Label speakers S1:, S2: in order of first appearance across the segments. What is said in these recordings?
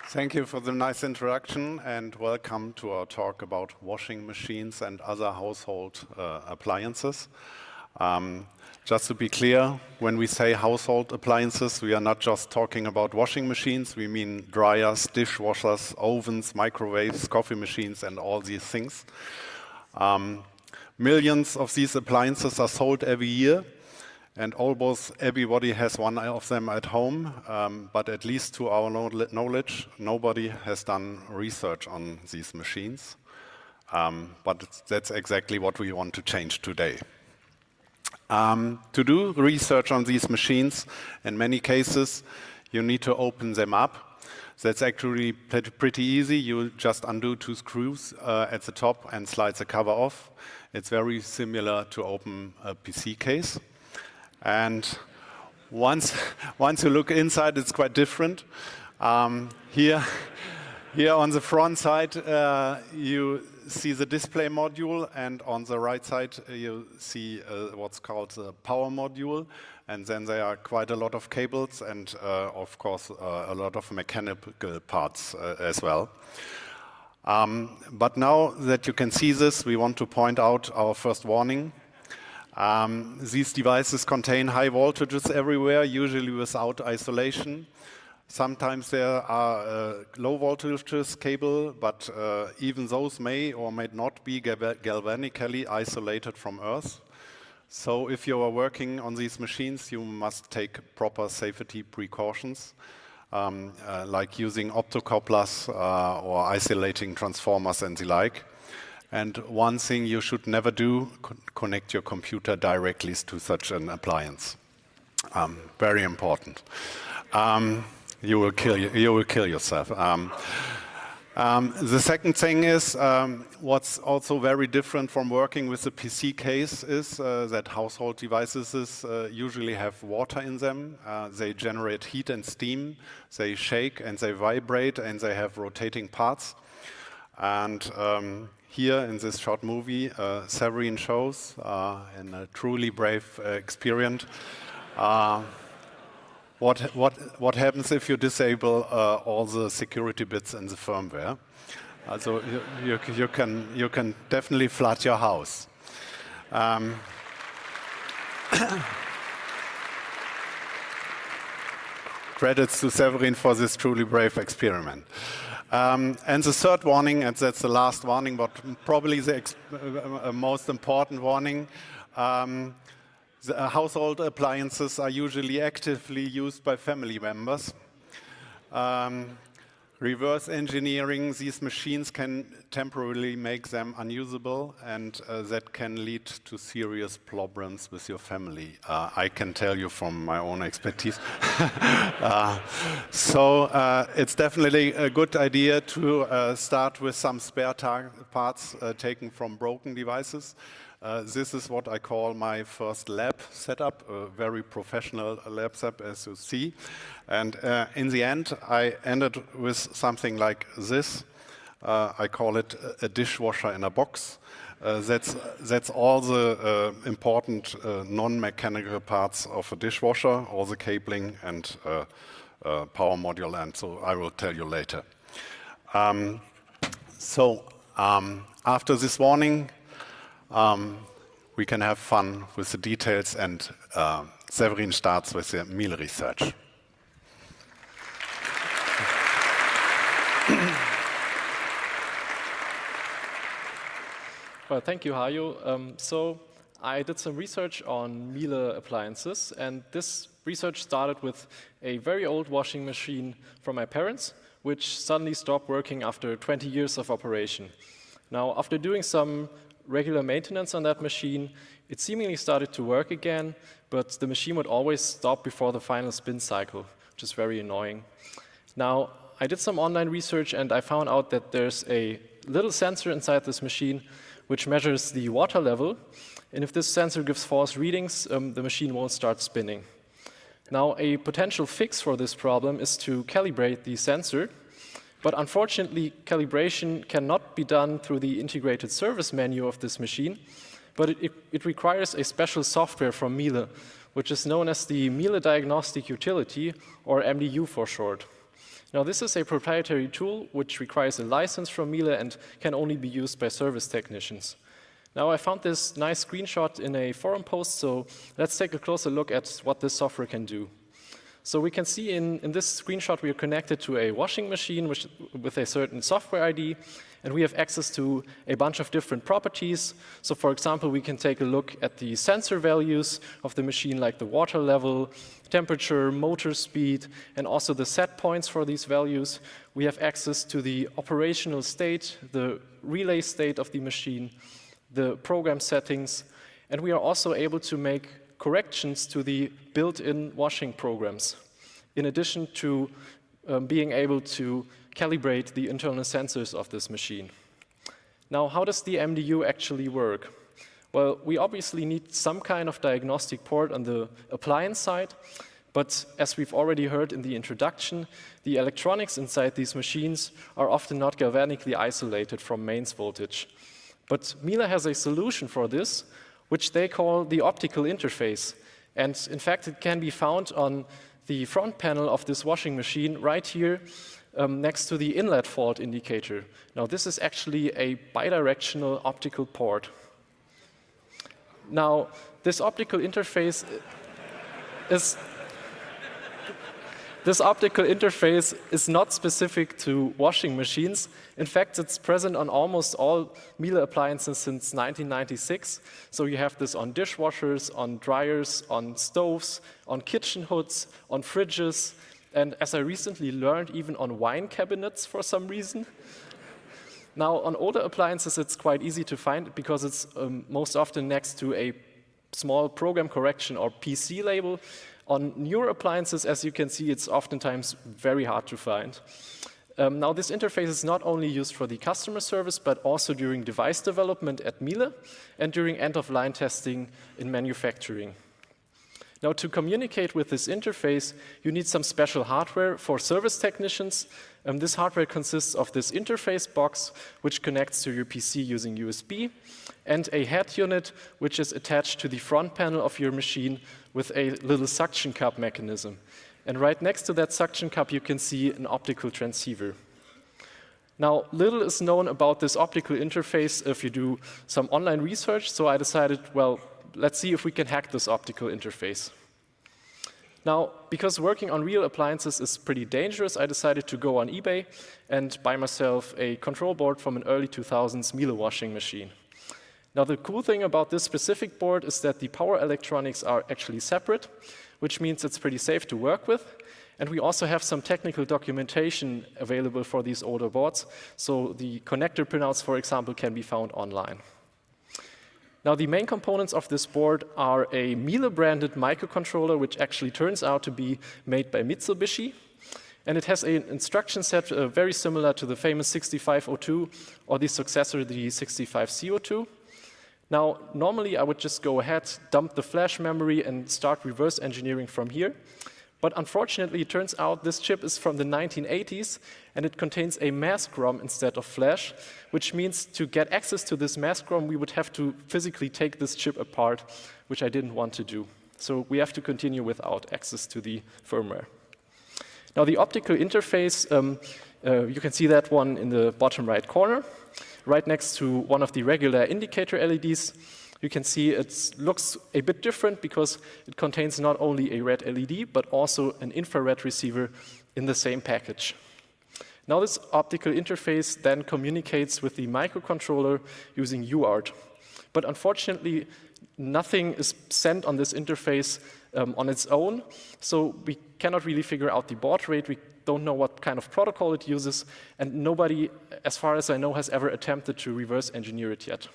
S1: Thank you for the nice introduction and welcome to our talk about washing machines and other household appliances. Just to be clear, when we say household appliances, we are not just talking about washing machines. We mean dryers, dishwashers, ovens, microwaves, coffee machines, and all these things. Millions of these appliances are sold every year, and almost everybody has one of them at home. But at least to our knowledge, nobody has done research on these machines. But that's exactly what we want to change today. To do research on these machines, in many cases, you need to open them up. That's actually pretty easy. You just undo two screws at the top and slide the cover off. It's very similar to open a PC case. And once you look inside, it's quite different. Here on the front side, you see the display module, and on the right side, you see what's called the power module. And then there are quite a lot of cables and, of course, a lot of mechanical parts as well. But now that you can see this, we want to point out our first warning. These devices contain high voltages everywhere, usually without isolation. Sometimes there are low voltages cable, but even those may or may not be galvanically isolated from Earth. So if you are working on these machines, you must take proper safety precautions, like using optocouplers or isolating transformers and the like. And one thing you should never do, connect your computer directly to such an appliance. Very important. You will kill yourself. The second thing is, what's also very different from working with the PC case is that household devices usually have water in them. They generate heat and steam. They shake and they vibrate and they have rotating parts. And here in this short movie, Severin shows in a truly brave experiment what happens if you disable all the security bits in the firmware. So you can definitely flood your house. Credits to Severin for this truly brave experiment. And the third warning, and that's the last warning, but probably the most important warning, the household appliances are usually actively used by family members. Reverse engineering these machines can temporarily make them unusable, and that can lead to serious problems with your family. I can tell you from my own expertise. So it's definitely a good idea to start with some spare parts taken from broken devices. This is what I call my first lab setup, a very professional lab setup, as you see. And in the end, I ended with something like this. I call it a dishwasher in a box. That's all the important non-mechanical parts of a dishwasher, all the cabling and power module, and so I will tell you later. After this warning, we can have fun with the details, and Severin starts with the Miele research.
S2: Well, thank you, Hajo. So I did some research on Miele appliances, and this research started with a very old washing machine from my parents, which suddenly stopped working after 20 years of operation. Now, after doing some regular maintenance on that machine, it seemingly started to work again, but the machine would always stop before the final spin cycle, which is very annoying. Now, I did some online research and I found out that there's a little sensor inside this machine which measures the water level, and if this sensor gives false readings, the machine won't start spinning. Now, a potential fix for this problem is to calibrate the sensor. But unfortunately, calibration cannot be done through the integrated service menu of this machine, but it requires a special software from Miele, which is known as the Miele Diagnostic Utility, or MDU for short. Now, this is a proprietary tool which requires a license from Miele and can only be used by service technicians. Now, I found this nice screenshot in a forum post, so let's take a closer look at what this software can do. So we can see in this screenshot we are connected to a washing machine with a certain software ID, and we have access to a bunch of different properties. So for example, we can take a look at the sensor values of the machine, like the water level, temperature, motor speed, and also the set points for these values. We have access to the operational state, the relay state of the machine, the program settings, and we are also able to make corrections to the built-in washing programs, in addition to being able to calibrate the internal sensors of this machine. Now, how does the MDU actually work? Well, we obviously need some kind of diagnostic port on the appliance side, but as we've already heard in the introduction, the electronics inside these machines are often not galvanically isolated from mains voltage. But Miele has a solution for this, which they call the optical interface. And in fact, it can be found on the front panel of this washing machine right here next to the inlet fault indicator. Now, this is actually a bidirectional optical port. Now, this optical interface is not specific to washing machines. In fact, it's present on almost all Miele appliances since 1996. So you have this on dishwashers, on dryers, on stoves, on kitchen hoods, on fridges, and as I recently learned, even on wine cabinets for some reason. Now, on older appliances, it's quite easy to find because it's most often next to a small program correction or PC label. On newer appliances, as you can see, it's oftentimes very hard to find. Now, this interface is not only used for the customer service, but also during device development at Miele and during end-of-line testing in manufacturing. Now, to communicate with this interface, you need some special hardware for service technicians. This hardware consists of this interface box, which connects to your PC using USB, and a head unit, which is attached to the front panel of your machine with a little suction cup mechanism. And right next to that suction cup, you can see an optical transceiver. Now, little is known about this optical interface if you do some online research, so I decided, well, let's see if we can hack this optical interface. Now, because working on real appliances is pretty dangerous, I decided to go on eBay and buy myself a control board from an early 2000s Miele washing machine. Now, the cool thing about this specific board is that the power electronics are actually separate, which means it's pretty safe to work with. And we also have some technical documentation available for these older boards. So the connector printouts, for example, can be found online. Now, the main components of this board are a Miele-branded microcontroller, which actually turns out to be made by Mitsubishi. And it has an instruction set very similar to the famous 6502 or the successor, the 65C02. Now, normally I would just go ahead, dump the flash memory, and start reverse engineering from here. But unfortunately, it turns out this chip is from the 1980s, and it contains a mask ROM instead of flash, which means to get access to this mask ROM, we would have to physically take this chip apart, which I didn't want to do. So we have to continue without access to the firmware. Now, the optical interface, you can see that one in the bottom right corner, right next to one of the regular indicator LEDs. You can see it looks a bit different because it contains not only a red LED, but also an infrared receiver in the same package. Now, this optical interface then communicates with the microcontroller using UART. But unfortunately, nothing is sent on this interface on its own, so we cannot really figure out the baud rate. We don't know what kind of protocol it uses, and nobody, as far as I know, has ever attempted to reverse engineer it yet.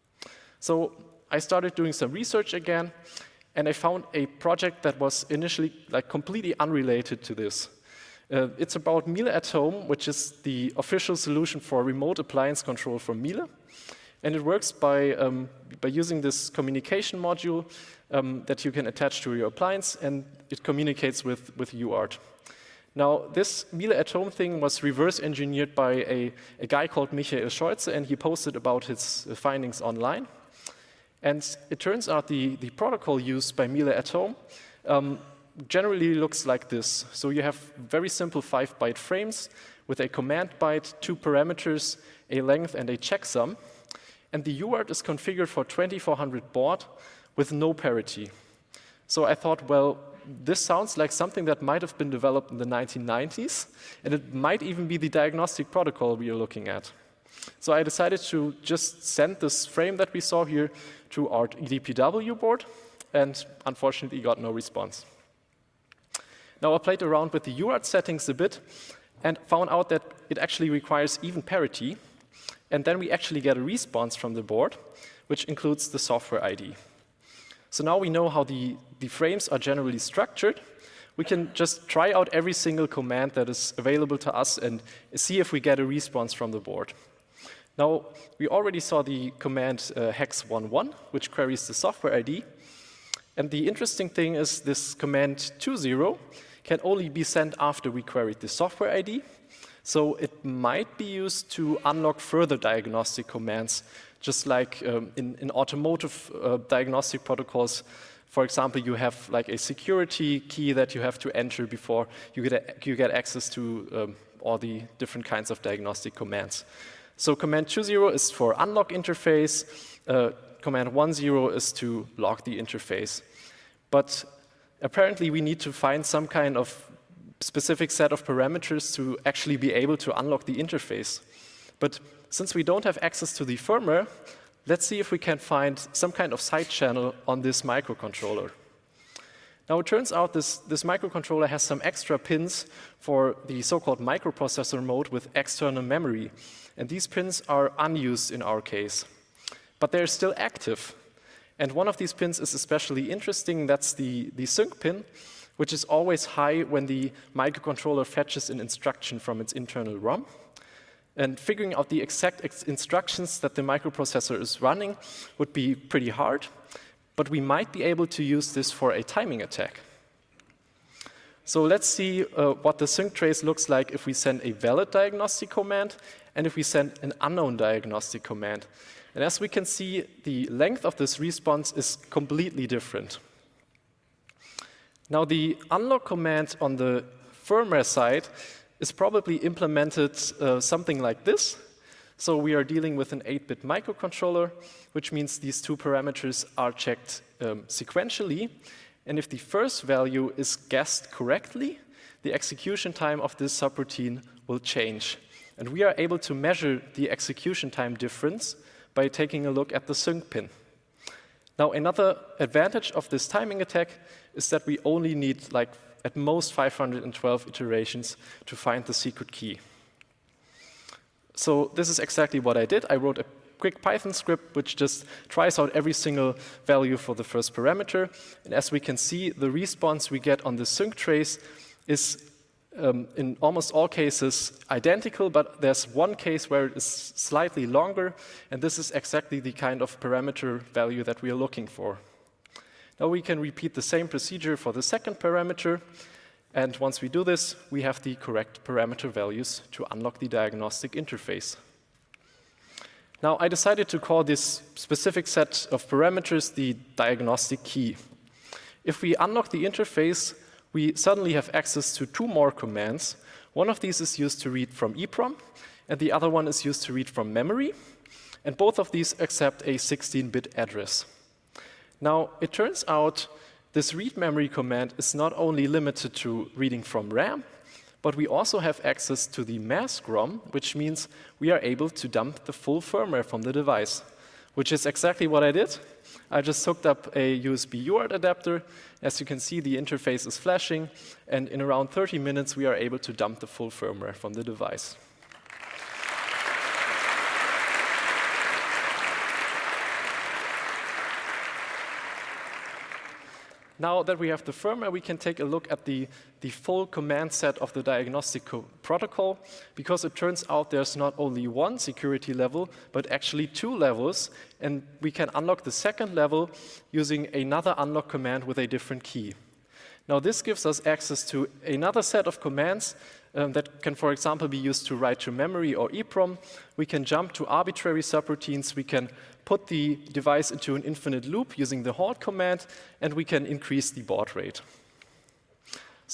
S2: So I started doing some research again, and I found a project that was initially completely unrelated to this. It's about Miele at Home, which is the official solution for remote appliance control from Miele. And it works by using this communication module that you can attach to your appliance, and it communicates with UART. Now, this Miele at Home thing was reverse engineered by a guy called Michael Scholze, and he posted about his findings online. And it turns out the protocol used by Miele at Home generally looks like this. So you have very simple 5-byte frames with a command byte, 2 parameters, a length, and a checksum. And the UART is configured for 2400 baud with no parity. So I thought, well, this sounds like something that might have been developed in the 1990s, and it might even be the diagnostic protocol we are looking at. So I decided to just send this frame that we saw here to our EDPW board, and unfortunately got no response. Now I played around with the UART settings a bit and found out that it actually requires even parity, and then we actually get a response from the board, which includes the software ID. So now we know how the frames are generally structured. We can just try out every single command that is available to us and see if we get a response from the board. Now, we already saw the command hex11, which queries the software ID. And the interesting thing is this command 20 can only be sent after we queried the software ID. So it might be used to unlock further diagnostic commands, just like in automotive diagnostic protocols. For example, you have like a security key that you have to enter before you get access to all the different kinds of diagnostic commands. So command 20 is for unlock interface, command 10 is to lock the interface. But apparently we need to find some kind of specific set of parameters to actually be able to unlock the interface. But since we don't have access to the firmware, let's see if we can find some kind of side channel on this microcontroller. Now it turns out this microcontroller has some extra pins for the so-called microprocessor mode with external memory. And these pins are unused in our case, but they're still active. And one of these pins is especially interesting, that's the sync pin, which is always high when the microcontroller fetches an instruction from its internal ROM. And figuring out the exact instructions that the microprocessor is running would be pretty hard, but we might be able to use this for a timing attack. So let's see what the sync trace looks like if we send a valid diagnostic command and if we send an unknown diagnostic command. And as we can see, the length of this response is completely different. Now the unlock command on the firmware side is probably implemented something like this. So we are dealing with an 8-bit microcontroller, which means these 2 parameters are checked sequentially. And if the first value is guessed correctly, the execution time of this subroutine will change. And we are able to measure the execution time difference by taking a look at the sync pin. Now, another advantage of this timing attack is that we only need, like, at most 512 iterations to find the secret key. So this is exactly what I did. I wrote a quick Python script which just tries out every single value for the first parameter. And as we can see, the response we get on the sync trace is in almost all cases identical, but there's one case where it is slightly longer, and this is exactly the kind of parameter value that we are looking for. Now we can repeat the same procedure for the second parameter, and once we do this, we have the correct parameter values to unlock the diagnostic interface. Now I decided to call this specific set of parameters the diagnostic key. If we unlock the interface, we suddenly have access to 2 more commands. One of these is used to read from EEPROM, and the other one is used to read from memory. And both of these accept a 16-bit address. Now, it turns out this read memory command is not only limited to reading from RAM, but we also have access to the mask ROM, which means we are able to dump the full firmware from the device, which is exactly what I did. I just hooked up a USB UART adapter. As you can see, the interface is flashing, and in around 30 minutes, we are able to dump the full firmware from the device. Now that we have the firmware, we can take a look at the full command set of the diagnostic protocol, because it turns out there's not only one security level, but actually 2 levels, and we can unlock the second level using another unlock command with a different key. Now this gives us access to another set of commands that can, for example, be used to write to memory or EEPROM. We can jump to arbitrary subroutines. We can put the device into an infinite loop using the halt command, and we can increase the baud rate.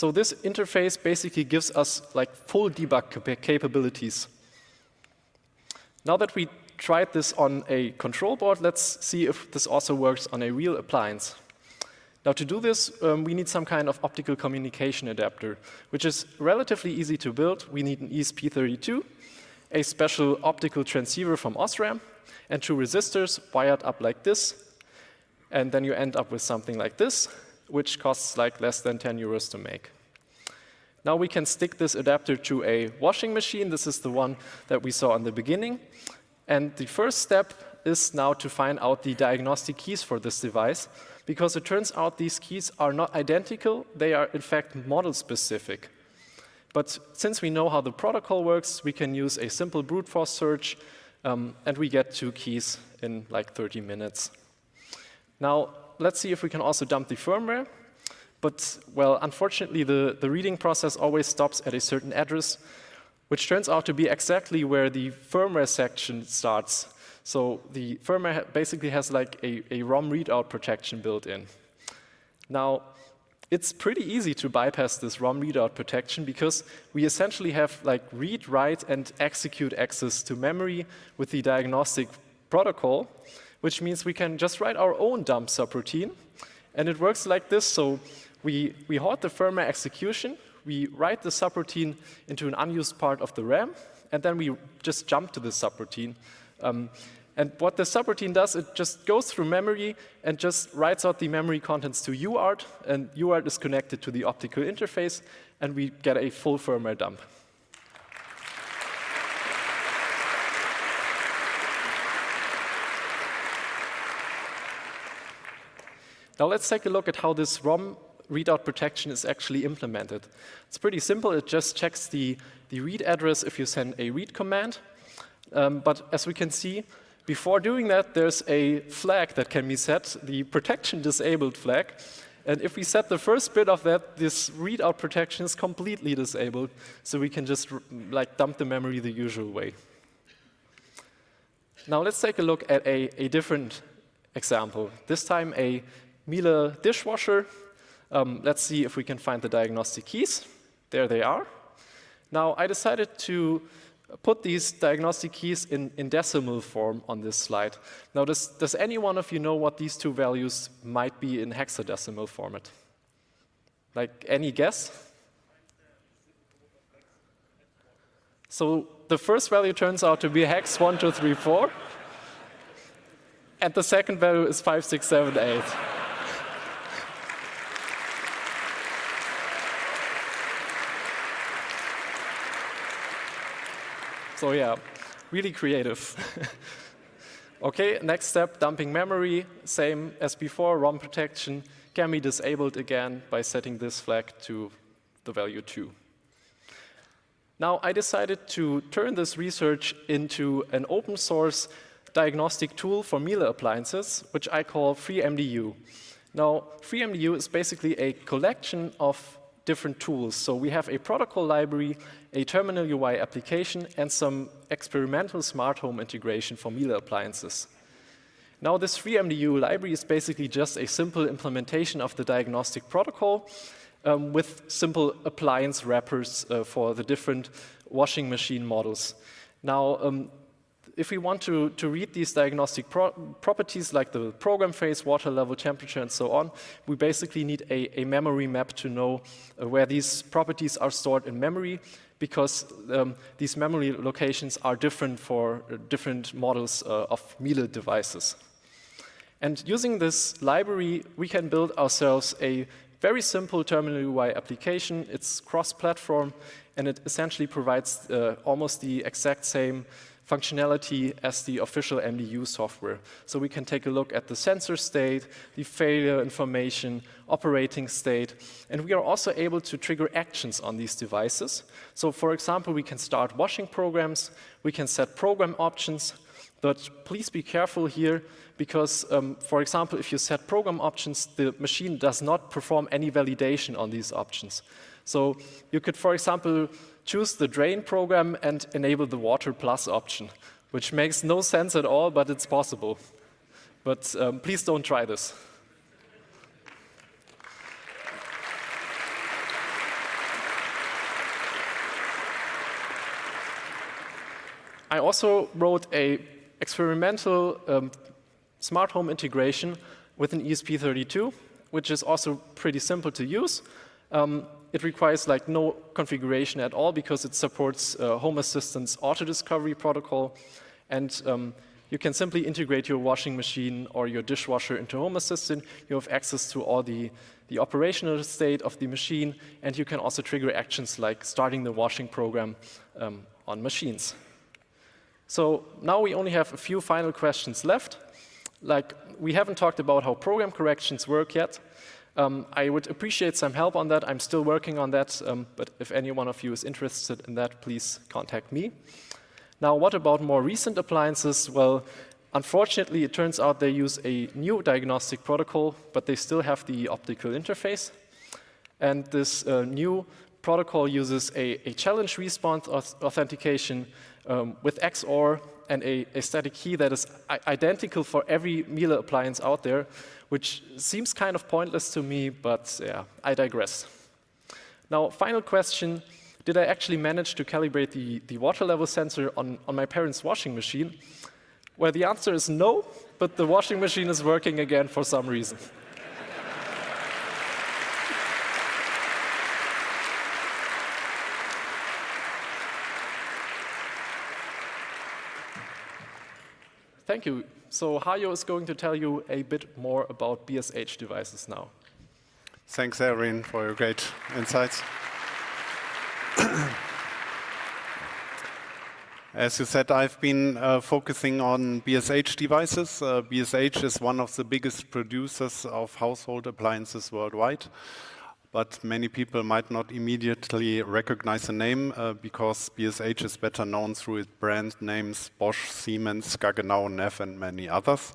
S2: So this interface basically gives us like full debug capabilities. Now that we tried this on a control board, let's see if this also works on a real appliance. Now to do this, we need some kind of optical communication adapter, which is relatively easy to build. We need an ESP32, a special optical transceiver from Osram, and 2 resistors wired up like this. And then you end up with something like this, which costs like less than 10 euros to make. Now we can stick this adapter to a washing machine. This is the one that we saw in the beginning. And the first step is now to find out the diagnostic keys for this device, because it turns out these keys are not identical. They are, in fact, model-specific. But since we know how the protocol works, we can use a simple brute force search, and we get 2 keys in like 30 minutes. Now, let's see if we can also dump the firmware. But, well, unfortunately, the reading process always stops at a certain address, which turns out to be exactly where the firmware section starts. So the firmware basically has like a ROM readout protection built in. Now, it's pretty easy to bypass this ROM readout protection because we essentially have like read, write, and execute access to memory with the diagnostic protocol, which means we can just write our own dump subroutine. And it works like this. So we halt the firmware execution, we write the subroutine into an unused part of the RAM, and then we just jump to the subroutine. And what the subroutine does, it just goes through memory and just writes out the memory contents to UART, and UART is connected to the optical interface, and we get a full firmware dump. Now let's take a look at how this ROM readout protection is actually implemented. It's pretty simple. It just checks the read address if you send a read command. But as we can see, before doing that, there's a flag that can be set, the protection disabled flag. And if we set the first bit of that, this readout protection is completely disabled. So we can just like dump the memory the usual way. Now let's take a look at a different example. This time a Miele dishwasher. Let's see if we can find the diagnostic keys. There they are. Now I decided to put these diagnostic keys in decimal form on this slide. Now does any one of you know what these 2 values might be in hexadecimal format? Like any guess? So the first value turns out to be hex 1, 2, 3, 4. And the second value is 5, 6, 7, 8. So yeah, really creative. Okay, next step, dumping memory. Same as before, ROM protection can be disabled again by setting this flag to the value 2. Now I decided to turn this research into an open source diagnostic tool for Miele appliances, which I call FreeMDU. Now, FreeMDU is basically a collection of different tools. So we have a protocol library, a terminal UI application, and some experimental smart home integration for Miele appliances. Now this FreeMDU library is basically just a simple implementation of the diagnostic protocol with simple appliance wrappers for the different washing machine models. Now, if we want to read these diagnostic properties like the program phase, water level, temperature, and so on, we basically need a memory map to know where these properties are stored in memory, because these memory locations are different for different models of Miele devices. And using this library, we can build ourselves a very simple terminal UI application. It's cross-platform, and it essentially provides almost the exact same functionality as the official MDU software. So we can take a look at the sensor state, the failure information, operating state, and we are also able to trigger actions on these devices. So for example, we can start washing programs, we can set program options, but please be careful here because, for example, if you set program options, the machine does not perform any validation on these options. So you could, for example, choose the drain program and enable the water plus option, which makes no sense at all, but it's possible. But please don't try this. I also wrote a experimental smart home integration with an ESP32, which is also pretty simple to use. It requires like no configuration at all because it supports Home Assistant's auto discovery protocol, and you can simply integrate your washing machine or your dishwasher into Home Assistant. You have access to all the operational state of the machine, and you can also trigger actions like starting the washing program on machines. So now we only have a few final questions left. Like, we haven't talked about how program corrections work yet. I would appreciate some help on that. I'm still working on that, but if any one of you is interested in that, please contact me. Now, what about more recent appliances? Well, unfortunately, it turns out they use a new diagnostic protocol, but they still have the optical interface. And this new protocol uses a challenge response authentication with XOR and a static key that is identical for every Miele appliance out there, which seems kind of pointless to me, but yeah, I digress. Now, final question, did I actually manage to calibrate the water level sensor on my parents' washing machine? Well, the answer is no, but the washing machine is working again for some reason. Thank you. So Hajo is going to tell you a bit more about BSH devices now.
S1: Thanks, Erin, for your great insights. As you said, I've been focusing on BSH devices. BSH is one of the biggest producers of household appliances worldwide, but many people might not immediately recognize the name because BSH is better known through its brand names Bosch, Siemens, Gaggenau, Neff, and many others.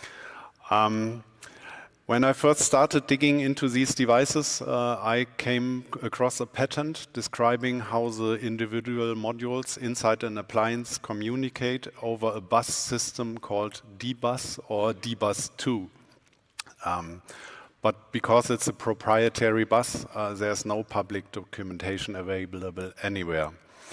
S1: When I first started digging into these devices, I came across a patent describing how the individual modules inside an appliance communicate over a bus system called D-Bus or D-Bus 2. But because it's a proprietary bus, there's no public documentation available anywhere.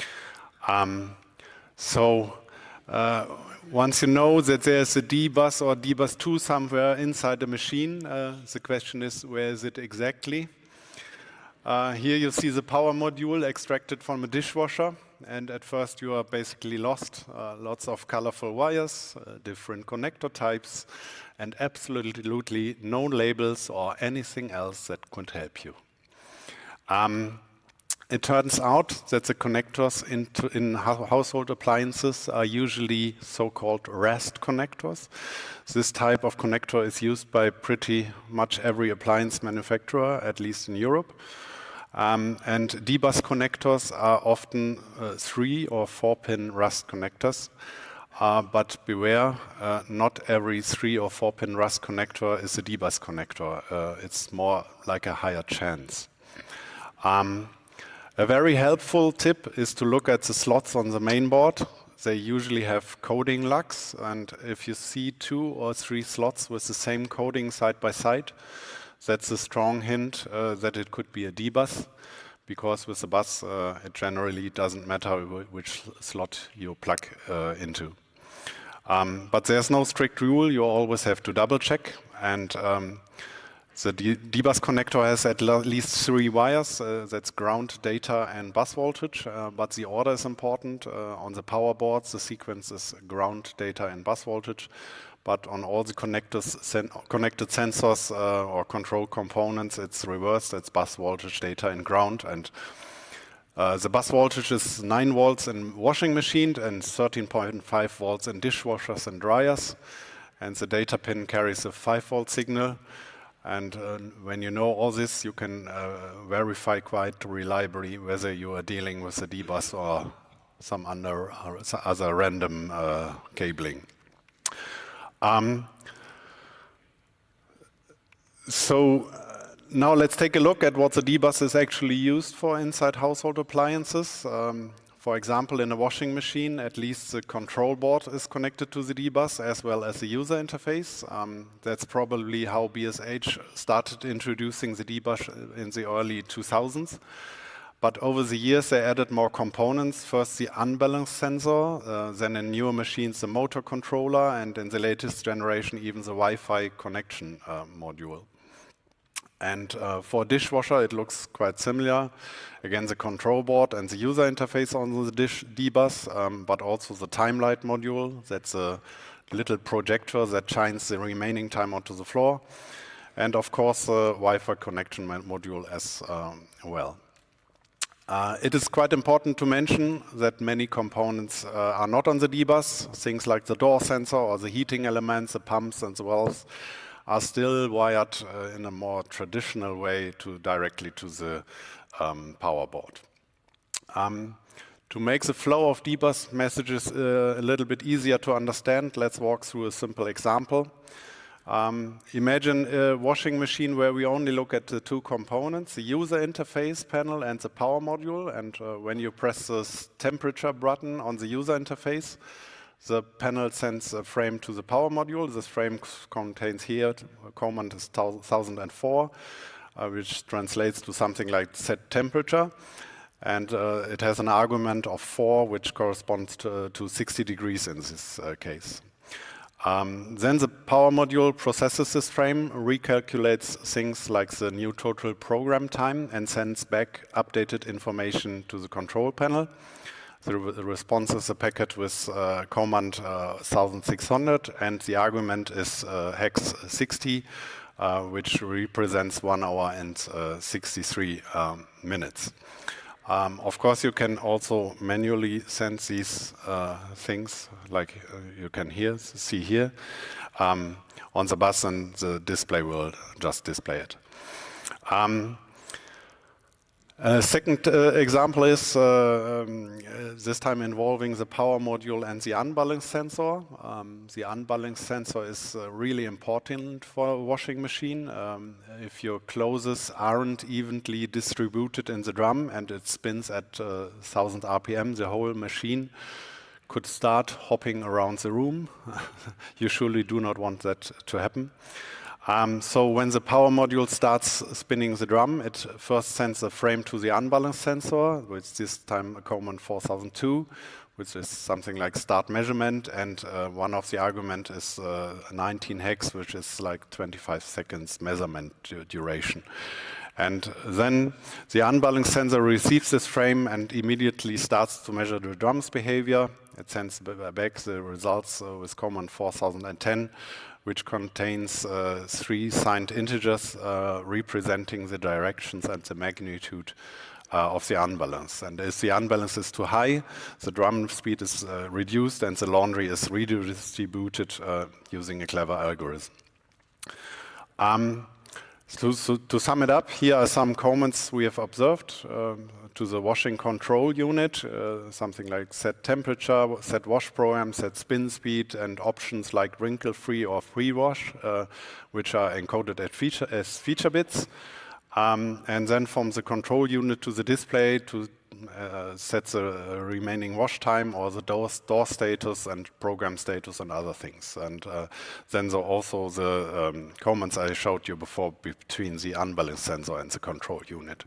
S1: Once you know that there's a D-Bus or D-Bus 2 somewhere inside the machine, the question is, where is it exactly? Here you see the power module extracted from a dishwasher, and at first you are basically lost. Lots of colorful wires, different connector types, and absolutely no labels or anything else that could help you. It turns out that the connectors in household appliances are usually so-called RAST connectors. This type of connector is used by pretty much every appliance manufacturer, at least in Europe. And D-Bus connectors are often 3 or 4-pin RAST connectors. But beware, not every 3 or 4-pin RAST connector is a D-Bus connector. It's more like a higher chance. A very helpful tip is to look at the slots on the main board. They usually have coding lugs, and if you see 2 or 3 slots with the same coding side by side, that's a strong hint that it could be a D-Bus, because with the bus, it generally doesn't matter which slot you plug into. But there's no strict rule. You always have to double check. And the D-Bus connector has at least 3 wires. That's ground, data, and bus voltage. But the order is important. On the power boards, the sequence is ground, data, and bus voltage. But on all the connected sensors or control components, it's reversed. It's bus voltage, data, and ground. And the bus voltage is 9 volts in washing machines and 13.5 volts in dishwashers and dryers. And the data pin carries a 5-volt signal. And when you know all this, you can verify quite reliably whether you are dealing with a D-Bus or some other random cabling. Now let's take a look at what the D-Bus is actually used for inside household appliances. For example, in a washing machine, at least the control board is connected to the D-Bus as well as the user interface. That's probably how BSH started introducing the D-Bus in the early 2000s. But over the years, they added more components. First, the unbalanced sensor, then in newer machines, the motor controller, and in the latest generation, even the Wi-Fi connection module. And for a dishwasher, it looks quite similar. Again, the control board and the user interface on the dish D-bus, but also the time light module. That's a little projector that shines the remaining time onto the floor. And of course, the Wi-Fi connection module as well. It is quite important to mention that many components are not on the D-bus. Things like the door sensor or the heating elements, the pumps and the valves are still wired in a more traditional way directly to the power board. To make the flow of D-bus messages a little bit easier to understand, let's walk through a simple example. Imagine a washing machine where we only look at the two components, the user interface panel and the power module. And when you press the temperature button on the user interface, the panel sends a frame to the power module. This frame contains here, command is 1004, which translates to something like set temperature. And it has an argument of 4, which corresponds to 60 degrees in this case. Then the power module processes this frame, recalculates things like the new total program time, and sends back updated information to the control panel. The response is a packet with command 1600, and the argument is hex 60, which represents 1 hour and 63 minutes. Of course, you can also manually send these things, like you can see here, on the bus, and the display will just display it. A second example is this time involving the power module and the unbalanced sensor. The unbalanced sensor is really important for a washing machine. If your clothes aren't evenly distributed in the drum and it spins at 1000 RPM, the whole machine could start hopping around the room. You surely do not want that to happen. So when the power module starts spinning the drum, it first sends a frame to the unbalanced sensor, which this time a command 4002, which is something like start measurement, and one of the argument is 19 hex, which is like 25 seconds measurement duration. And then the unbalanced sensor receives this frame and immediately starts to measure the drum's behavior. It sends back the results with command 4010, which contains 3 signed integers representing the directions and the magnitude of the unbalance. And if the unbalance is too high, the drum speed is reduced and the laundry is redistributed using a clever algorithm. To sum it up, here are some comments we have observed to the washing control unit, something like set temperature, set wash program, set spin speed, and options like wrinkle-free or free wash, which are encoded as feature bits. And then from the control unit to the display to set the remaining wash time or the door status and program status and other things. And then also the comments I showed you before between the unbalanced sensor and the control unit.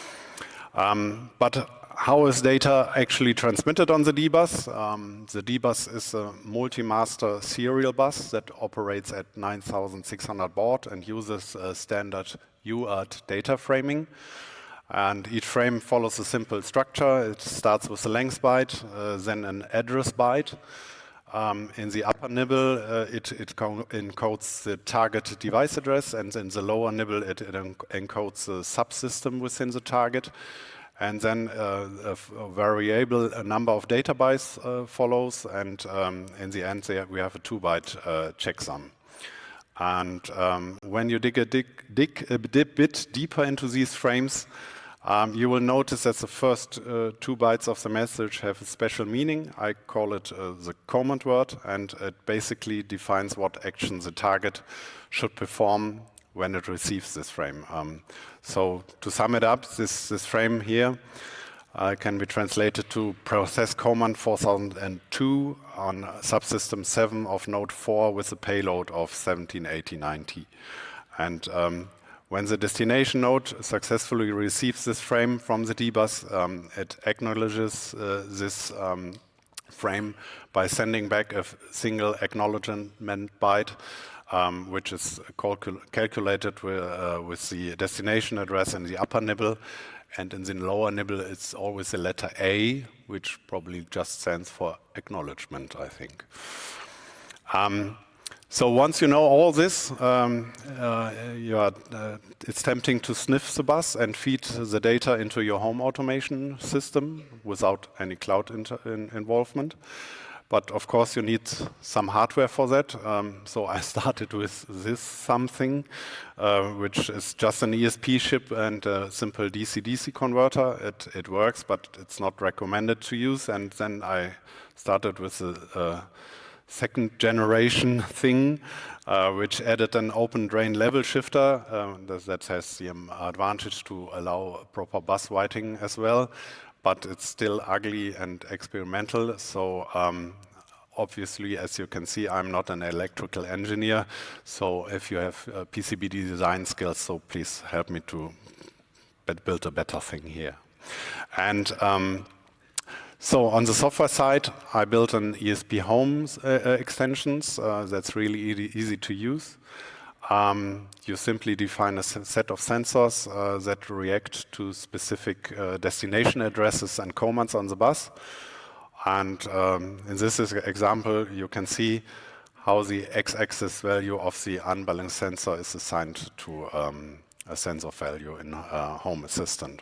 S1: But how is data actually transmitted on the D-bus? The D-bus is a multi-master serial bus that operates at 9600 baud and uses standard UART data framing. And each frame follows a simple structure. It starts with a length byte, then an address byte. In the upper nibble, it encodes the target device address, and in the lower nibble, it encodes the subsystem within the target. And then a variable number of data bytes follows, and in the end, we have a 2-byte checksum. And when you dig a bit deeper into these frames, you will notice that the first 2 bytes of the message have a special meaning. I call it the command word, and it basically defines what action the target should perform when it receives this frame. So to sum it up, this frame here can be translated to process command 4002 on subsystem 7 of node 4 with a payload of 178090. And When the destination node successfully receives this frame from the dbus, it acknowledges this frame by sending back a single acknowledgement byte, which is calculated with the destination address in the upper nibble. And in the lower nibble, it's always the letter A, which probably just stands for acknowledgement, I think. So once you know all this, it's tempting to sniff the bus and feed the data into your home automation system without any cloud involvement. But of course, you need some hardware for that. So I started with this something, which is just an ESP chip and a simple DC-DC converter. It works, but it's not recommended to use. And then I started with a second generation thing, which added an open drain level shifter that has the advantage to allow proper bus writing as well, but it's still ugly and experimental. So obviously, as you can see, I'm not an electrical engineer. So if you have PCB design skills, so please help me to build a better thing here. And so on the software side, I built an ESP Home extensions that's really easy to use. You simply define a set of sensors that react to specific destination addresses and commands on the bus. And in this example, you can see how the x-axis value of the unbalanced sensor is assigned to a sensor value in Home Assistant.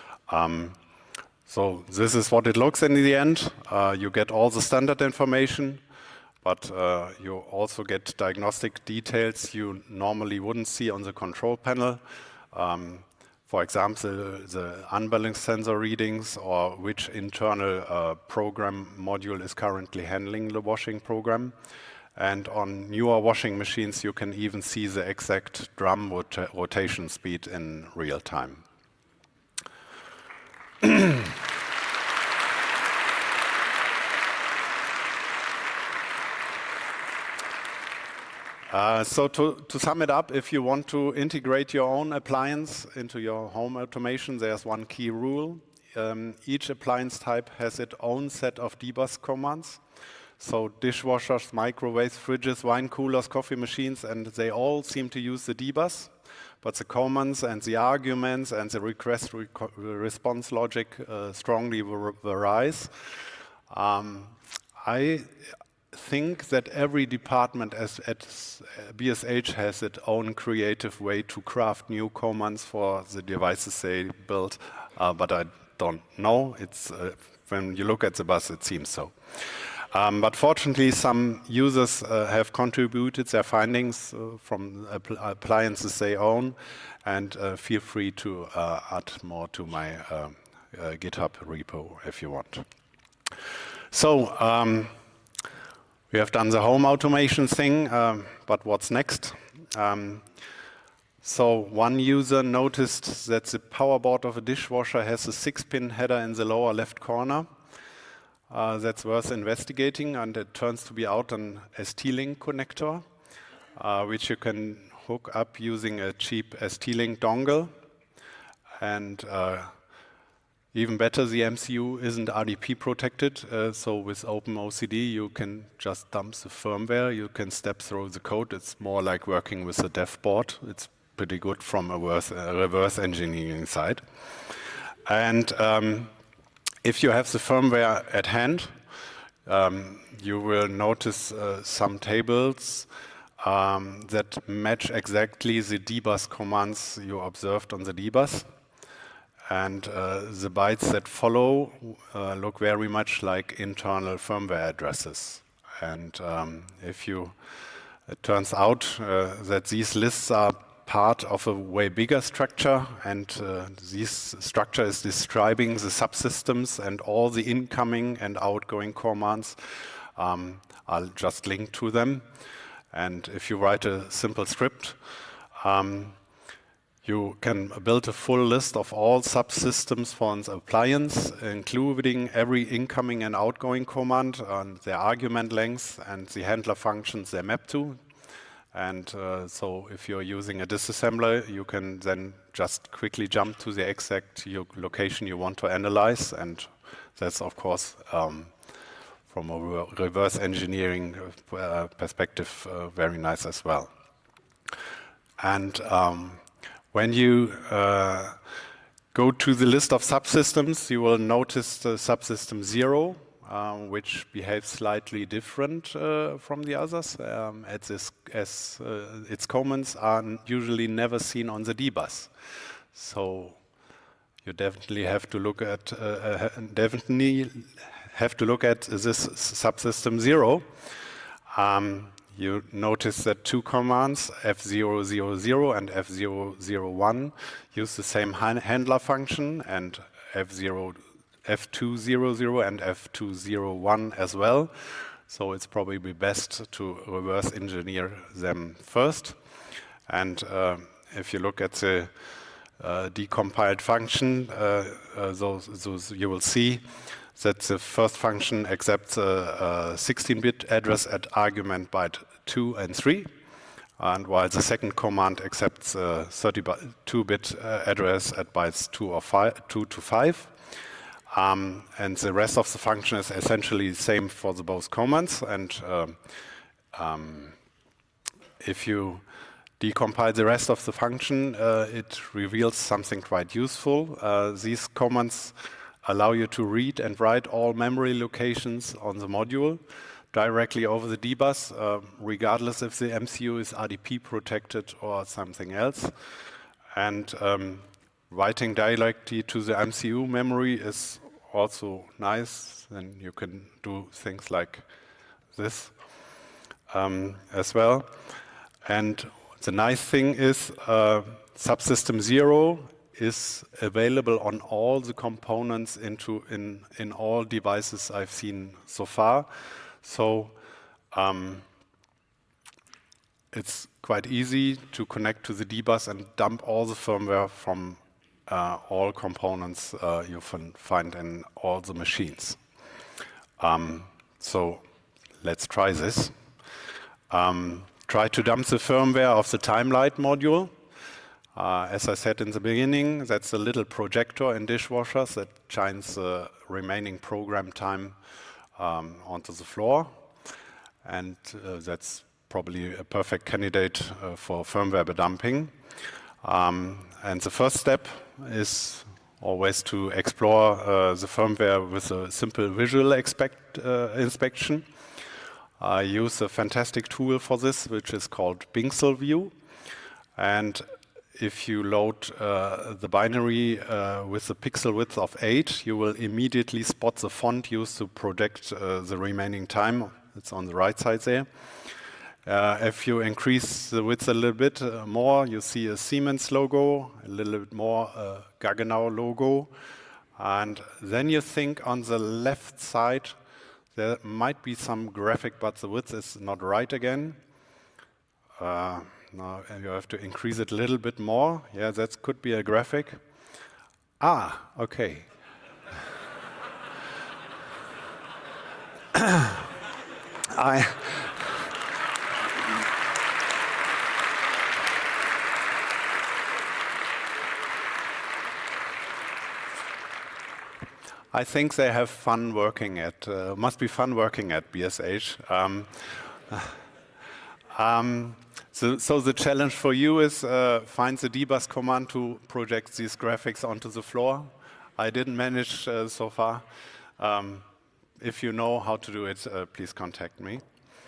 S1: So this is what it looks in the end. You get all the standard information, but you also get diagnostic details you normally wouldn't see on the control panel. For example, the unbalanced sensor readings or which internal program module is currently handling the washing program. And on newer washing machines, you can even see the exact drum rotation speed in real time. So to sum it up, if you want to integrate your own appliance into your home automation, there's one key rule. Each appliance type has its own set of dbus commands. So dishwashers, microwaves, fridges, wine coolers, coffee machines, and they all seem to use the dbus. But the commands and the arguments and the request-response logic strongly varies. I think that every department at BSH has its own creative way to craft new commands for the devices they build, but I don't know. It's when you look at the bus, it seems so. But fortunately, some users have contributed their findings from appliances they own, and feel free to add more to my GitHub repo if you want. So we have done the home automation thing, but what's next? So one user noticed that the power board of a dishwasher has a 6-pin header in the lower left corner. That's worth investigating, and it turns to be out an ST-Link connector, which you can hook up using a cheap ST-Link dongle. And even better, the MCU isn't RDP protected, so with OpenOCD you can just dump the firmware, you can step through the code. It's more like working with a dev board. It's pretty good from a reverse engineering side. And if you have the firmware at hand, you will notice some tables that match exactly the dbus commands you observed on the dbus. And the bytes that follow look very much like internal firmware addresses. And it turns out that these lists are part of a way bigger structure, and this structure is describing the subsystems, and all the incoming and outgoing commands are just linked to them. And if you write a simple script, you can build a full list of all subsystems for an appliance, including every incoming and outgoing command and their argument lengths and the handler functions they map to. And so if you're using a disassembler, you can then just quickly jump to the exact location you want to analyze. And that's, of course, from a reverse engineering perspective, very nice as well. And when you go to the list of subsystems, you will notice the subsystem 0, which behaves slightly different from the others, as its commands are usually never seen on the D-bus. So you definitely have to look at this subsystem 0. You notice that two commands, F000 and F001, use the same handler function, and F200 and F201 as well. So it's probably best to reverse engineer them first. And if you look at the decompiled function, you will see that the first function accepts a 16-bit address at argument byte 2 and 3, and while the second command accepts a 32-bit address at bytes 2 to 5. And the rest of the function is essentially the same for the both commands. And if you decompile the rest of the function, it reveals something quite useful. These commands allow you to read and write all memory locations on the module directly over the D-bus, regardless if the MCU is RDP protected or something else. And writing directly to the MCU memory is also nice. Then you can do things like this as well. And the nice thing is subsystem 0 is available on all the components in all devices I've seen so far. So it's quite easy to connect to the D-bus and dump all the firmware from all components you find in all the machines. So let's try this. Try to dump the firmware of the TimeLight module. As I said in the beginning, that's a little projector in dishwashers that shines the remaining program time onto the floor. And that's probably a perfect candidate for firmware dumping. And the first step is always to explore the firmware with a simple visual inspection. I use a fantastic tool for this, which is called Binxel View. And if you load the binary with a pixel width of 8, you will immediately spot the font used to project the remaining time. It's on the right side there. If you increase the width a little bit more, you see a Siemens logo, a little bit more Gaggenau logo. And then you think on the left side, there might be some graphic, but the width is not right again. Now you have to increase it a little bit more. Yeah, that could be a graphic. Okay. I think they have fun working at, must be fun working at BSH. So the challenge for you is find the dbus command to project these graphics onto the floor. I didn't manage so far. If you know how to do it, please contact me.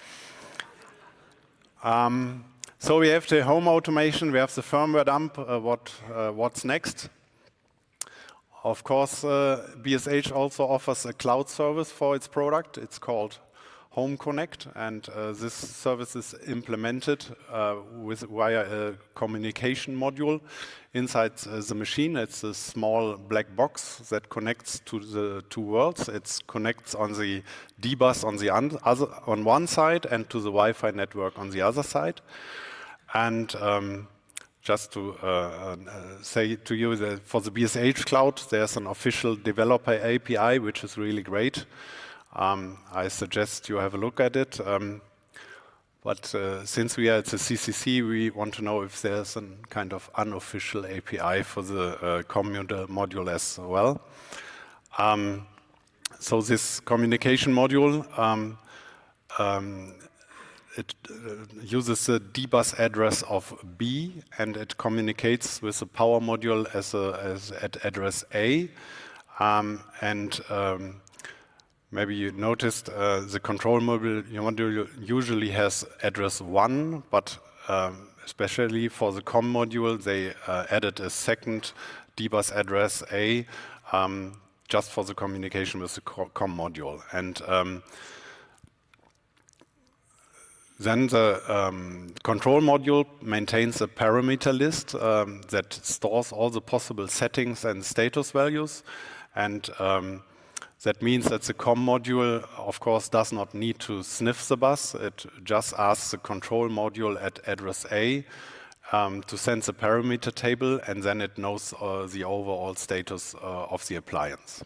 S1: So we have the home automation, we have the firmware dump. What's next? Of course, BSH also offers a cloud service for its product. It's called Home Connect, and this service is implemented via a communication module inside the machine. It's a small black box that connects to the two worlds. It connects on the dbus on one side and to the Wi-Fi network on the other side. And just to say to you that for the BSH cloud, there's an official developer API, which is really great. I suggest you have a look at it. But since we are at the CCC, we want to know if there's a kind of unofficial API for the commuter module as well. So this communication module, it uses the dbus address of B, and it communicates with the power module as at address A. Maybe you noticed the control module usually has address 1, but especially for the COM module, they added a second dbus address A just for the communication with the COM module. And then the control module maintains a parameter list that stores all the possible settings and status values. And that means that the COM module, of course, does not need to sniff the bus. It just asks the control module at address A to send the parameter table, and then it knows the overall status of the appliance.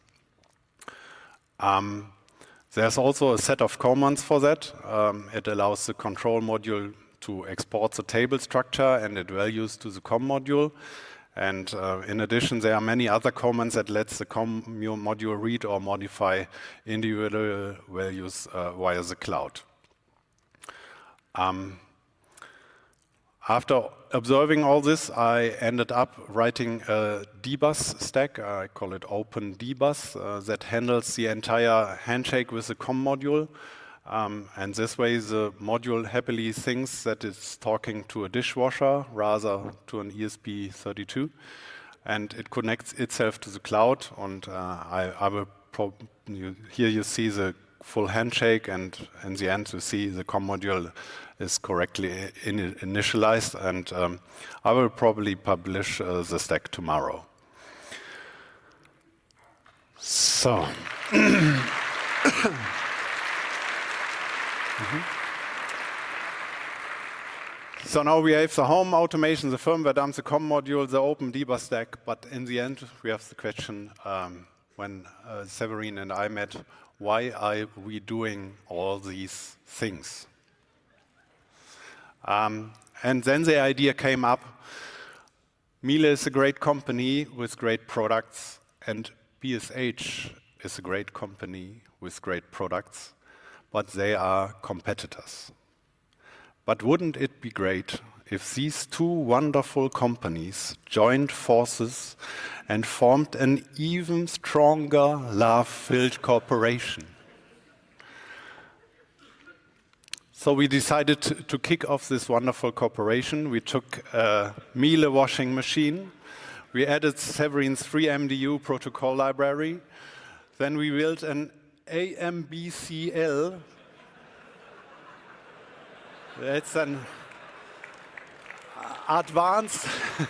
S1: There's also a set of commands for that. It allows the control module to export the table structure and its values to the COM module. And in addition, there are many other commands that let the COM module read or modify individual values via the cloud. After observing all this, I ended up writing a dbus stack. I call it Open Dbus that handles the entire handshake with the COM module. And this way, the module happily thinks that it's talking to a dishwasher rather to an ESP32. And it connects itself to the cloud. And I will here you see the full handshake, and in the end, you see the COM module is correctly initialized. And I will probably publish the stack tomorrow. So. So now we have the home automation, the firmware dump, the COM module, the Open Dbus stack. But in the end, we have the question when Severin and I met, why are we doing all these things? And then the idea came up. Miele is a great company with great products, and BSH is a great company with great products, but they are competitors. But wouldn't it be great if these two wonderful companies joined forces and formed an even stronger, love-filled cooperation? So we decided to kick off this wonderful cooperation. We took a Miele washing machine. We added Severin's FreeMDU protocol library. Then we built an AMBCL. It's an advanced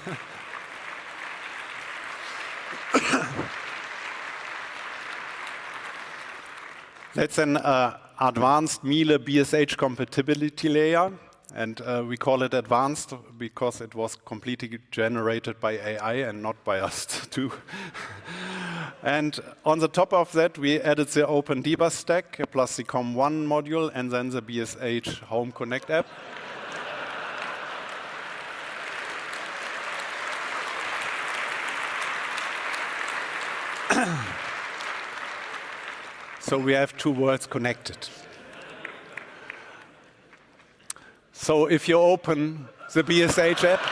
S1: that's an advanced Miele BSH compatibility layer, and we call it advanced because it was completely generated by AI and not by us too. And on the top of that, we added the Open Dbus stack plus the COM1 module and then the BSH Home Connect app. So we have two worlds connected. So if you open the BSH app,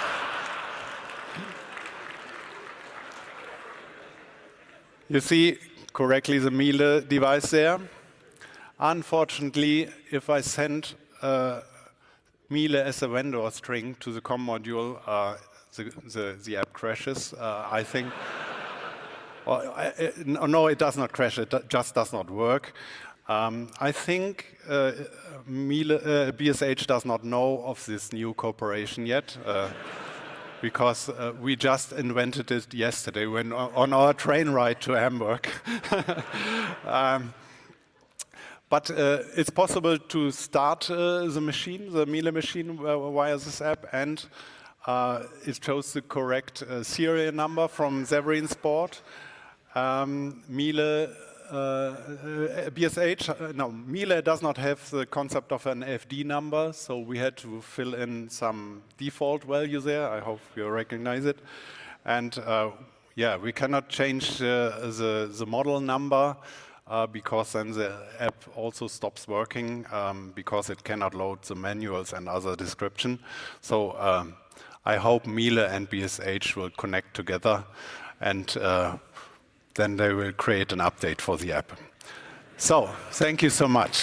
S1: you see correctly the Miele device there. Unfortunately, if I send Miele as a vendor string to the COM module, the app crashes. I think. No, it does not crash. It just does not work. I think BSH does not know of this new cooperation yet. Because we just invented it yesterday when on our train ride to Hamburg. But it's possible to start the machine, the Miele machine, via this app, and it shows the correct serial number from Severin's board. Miele Miele does not have the concept of an FD number, so we had to fill in some default value there. I hope you recognize it. And yeah, we cannot change the model number because then the app also stops working because it cannot load the manuals and other description. So I hope Miele and BSH will connect together, and then they will create an update for the app. So thank you so much.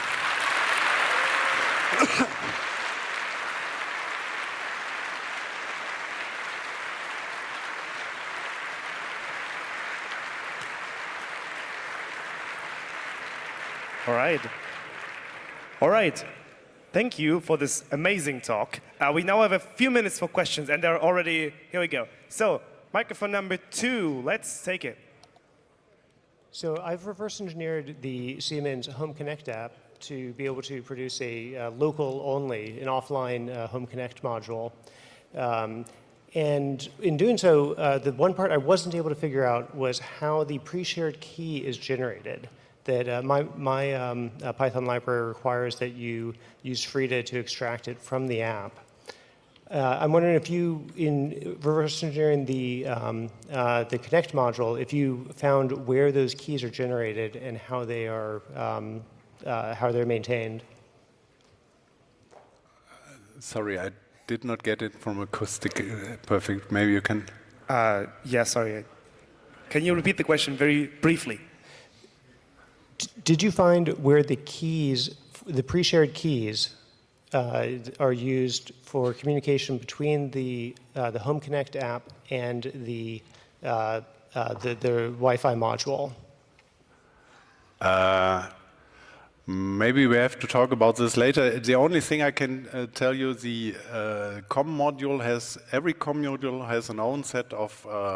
S3: All right. All right. Thank you for this amazing talk. We now have a few minutes for questions, and they're already, here we go. So, microphone number 2, let's take it.
S4: So I've reverse engineered the Siemens Home Connect app to be able to produce a local only, an offline Home Connect module. And in doing so, the one part I wasn't able to figure out was how the pre-shared key is generated. That my Python library requires that you use Frida to extract it from the app. I'm wondering if you, in reverse engineering the Connect module, if you found where those keys are generated and how they are how they're maintained.
S1: Sorry, I did not get it from acoustic. Perfect. Maybe you can.
S3: Yeah, sorry. Can you repeat the question very briefly?
S4: Did you find where the keys, the pre-shared keys, are used for communication between the Home Connect app and the Wi-Fi module?
S1: Maybe we have to talk about this later. The only thing I can tell you, the COM module has, every COM module has an own set of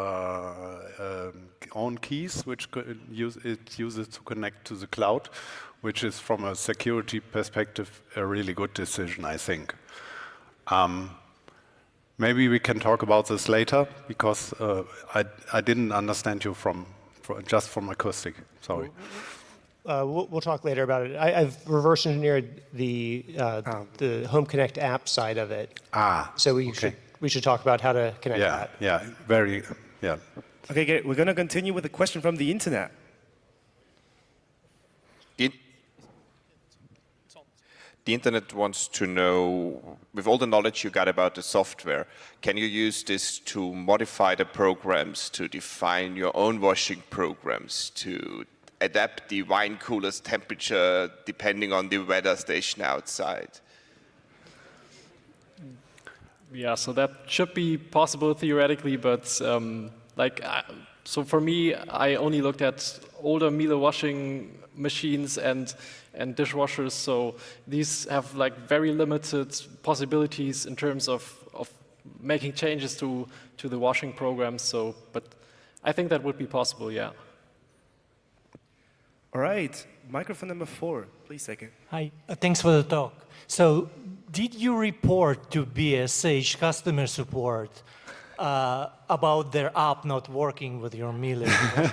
S1: own keys, which it uses to connect to the cloud, which is, from a security perspective, a really good decision, I think. Maybe we can talk about this later, because I didn't understand you just from acoustic. Sorry.
S4: We'll talk later about it. I've reverse engineered the Home Connect app side of it. So we should talk about how to connect that.
S1: Yeah.
S3: Okay, great. We're going to continue with a question from the internet.
S5: The internet wants to know, with all the knowledge you got about the software, can you use this to modify the programs, to define your own washing programs, to adapt the wine cooler's temperature depending on the weather station outside?
S2: Yeah, so that should be possible theoretically, but so for me, I only looked at older Miele washing machines and dishwashers, so these have very limited possibilities in terms of making changes to the washing programs. So, but I think that would be possible, yeah.
S3: All right, microphone number 4, please take it.
S6: Hi, thanks for the talk. So, did you report to BSH customer support about their app not working with your Miele?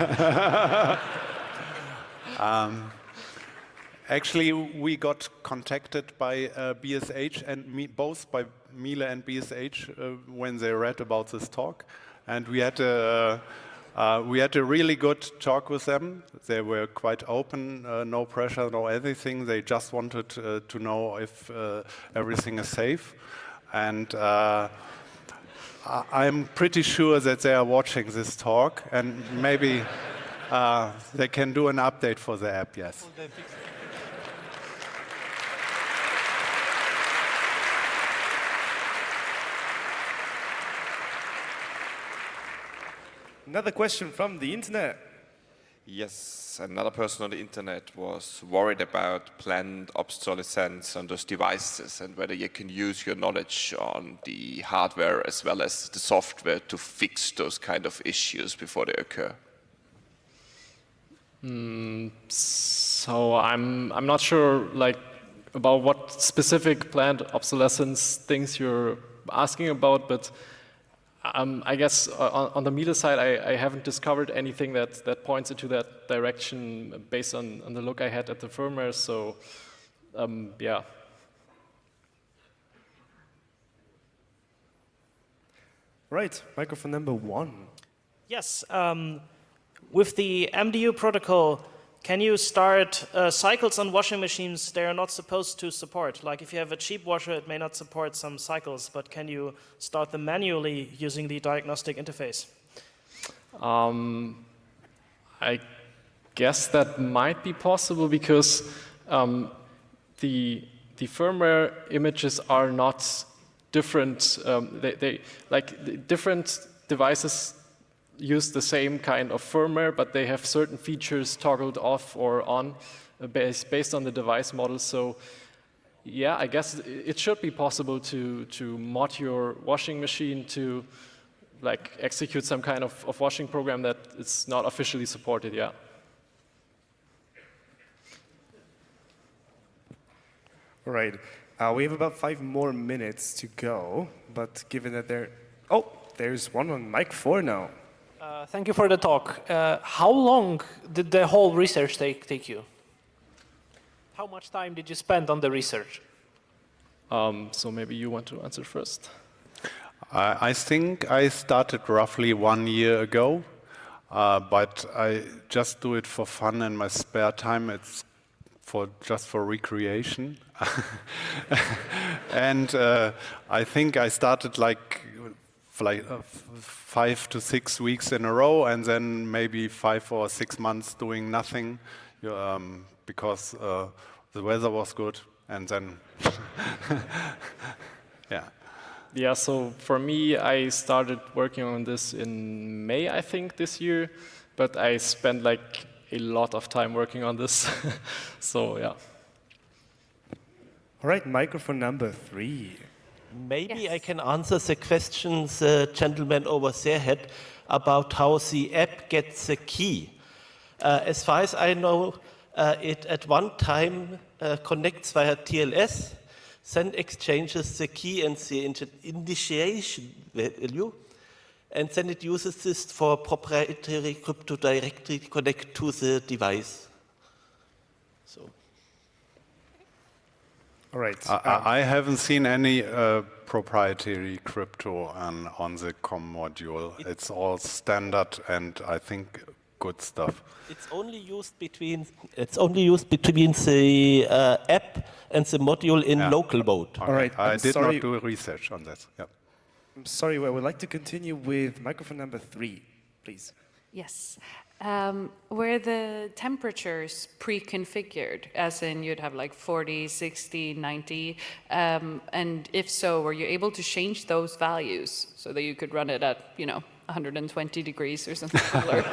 S1: Actually, we got contacted by BSH and both by Miele and BSH when they read about this talk, and we had a really good talk with them. They were quite open, no pressure, no anything. They just wanted to know if everything is safe, and I'm pretty sure that they are watching this talk, and maybe they can do an update for the app. Yes.
S3: Another question from the internet.
S5: Yes, another person on the internet was worried about planned obsolescence on those devices and whether you can use your knowledge on the hardware as well as the software to fix those kind of issues before they occur.
S2: So I'm not sure about what specific planned obsolescence things you're asking about, but I guess on the Miele side, I haven't discovered anything that points into that direction based on the look I had at the firmware. So, yeah.
S3: Right, microphone number 1.
S7: Yes, with the MDU protocol, can you start cycles on washing machines they are not supposed to support? Like if you have a cheap washer, it may not support some cycles, but can you start them manually using the diagnostic interface?
S2: I guess that might be possible because the firmware images are not different. Different devices use the same kind of firmware, but they have certain features toggled off or on based on the device model. So, yeah, I guess it should be possible to mod your washing machine to execute some kind of washing program that is not officially supported. Yeah.
S3: All right, we have about 5 more minutes to go, but given that there's one on mic 4 now.
S8: Thank you for the talk. How long did the whole research take you? How much time did you spend on the research?
S2: So maybe you want to answer first.
S1: I think I started roughly 1 year ago, but I just do it for fun in my spare time. It's just for recreation. And I think I started like 5 to 6 weeks in a row, and then maybe 5 or 6 months doing nothing because the weather was good, and then yeah.
S2: Yeah, so for me, I started working on this in May, I think, this year, but I spent like a lot of time working on this. So, yeah.
S3: All right, microphone number 3.
S9: Maybe I can answer the questions the gentleman over there had about how the app gets the key. As far as I know, it at one time connects via TLS, then exchanges the key and the initiation value, and then it uses this for proprietary crypto directly connect to the device. So.
S3: All right.
S1: I haven't seen any proprietary crypto on the COM module. It's all standard and I think good stuff.
S9: It's only used between the app and the module in local mode.
S1: Okay.
S3: All right,
S1: I
S3: I'm
S1: did
S3: sorry.
S1: not do research on that. Yep.
S3: I'm sorry, I would like to continue with microphone number 3, please.
S10: Yes. Were the temperatures pre-configured, as in you'd have like 40, 60, 90? And if so, were you able to change those values so that you could run it at, 120 degrees or something similar?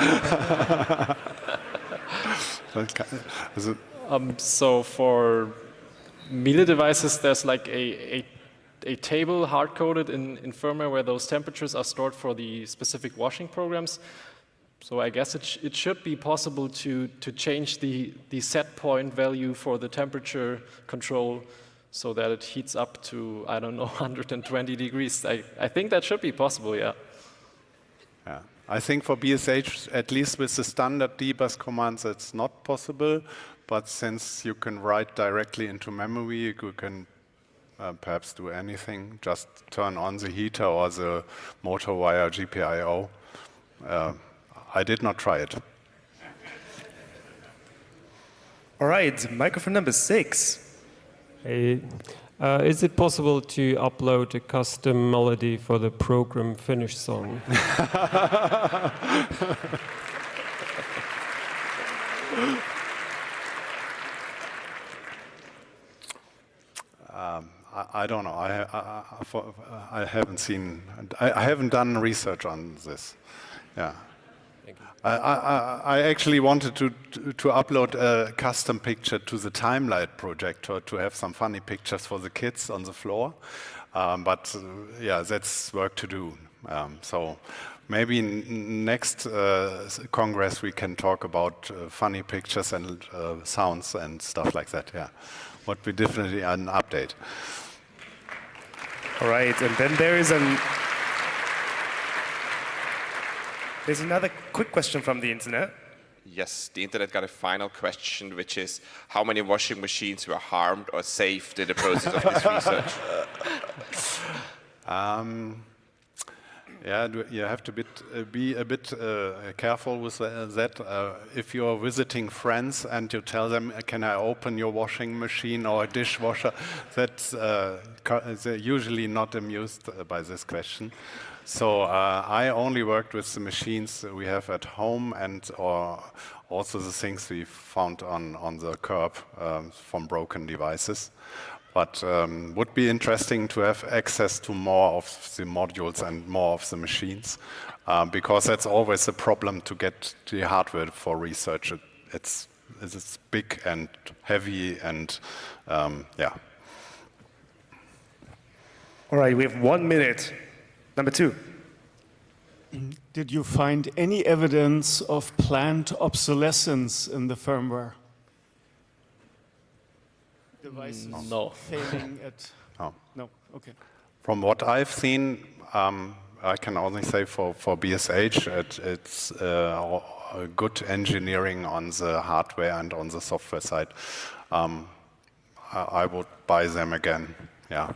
S2: So for Miele devices, there's like a table hard-coded in firmware where those temperatures are stored for the specific washing programs. So I guess it should be possible to change the set point value for the temperature control so that it heats up to, 120 degrees. I think that should be possible, yeah.
S1: Yeah. I think for BSH, at least with the standard dbus commands, it's not possible. But since you can write directly into memory, you can perhaps do anything. Just turn on the heater or the motor via GPIO. I did not try it.
S3: All right, microphone number 6.
S11: Is it possible to upload a custom melody for the program Finish song?
S1: I don't know. I haven't seen. I haven't done research on this. Yeah. I actually wanted to upload a custom picture to the Timelight projector to have some funny pictures for the kids on the floor. But yeah, that's work to do. So maybe next Congress we can talk about funny pictures and sounds and stuff like that. Yeah, would be definitely an update.
S3: All right, and then there is There's another quick question from the internet.
S5: Yes, the internet got a final question, which is how many washing machines were harmed or saved in the process of this research?
S1: Yeah, you have to be a bit careful with that. If you're visiting friends and you tell them, can I open your washing machine or a dishwasher, that's they're usually not amused by this question. So I only worked with the machines we have at home and or also the things we found on the curb from broken devices. But would be interesting to have access to more of the modules and more of the machines, because that's always a problem to get the hardware for research. It's big and heavy and yeah.
S3: All right, we have 1 minute. Number 2.
S12: Did you find any evidence of planned obsolescence in the firmware? Devices
S2: No.
S12: failing at...
S1: No.
S12: No, okay.
S1: From what I've seen, I can only say for BSH, it's a good engineering on the hardware and on the software side. I would buy them again, yeah.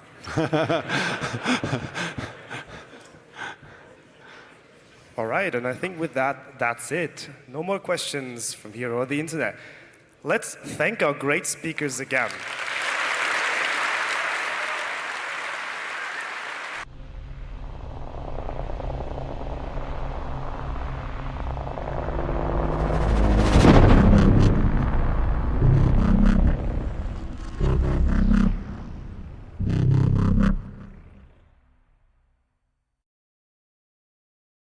S3: All right, and I think with that, that's it. No more questions from here or the internet. Let's thank our great speakers again.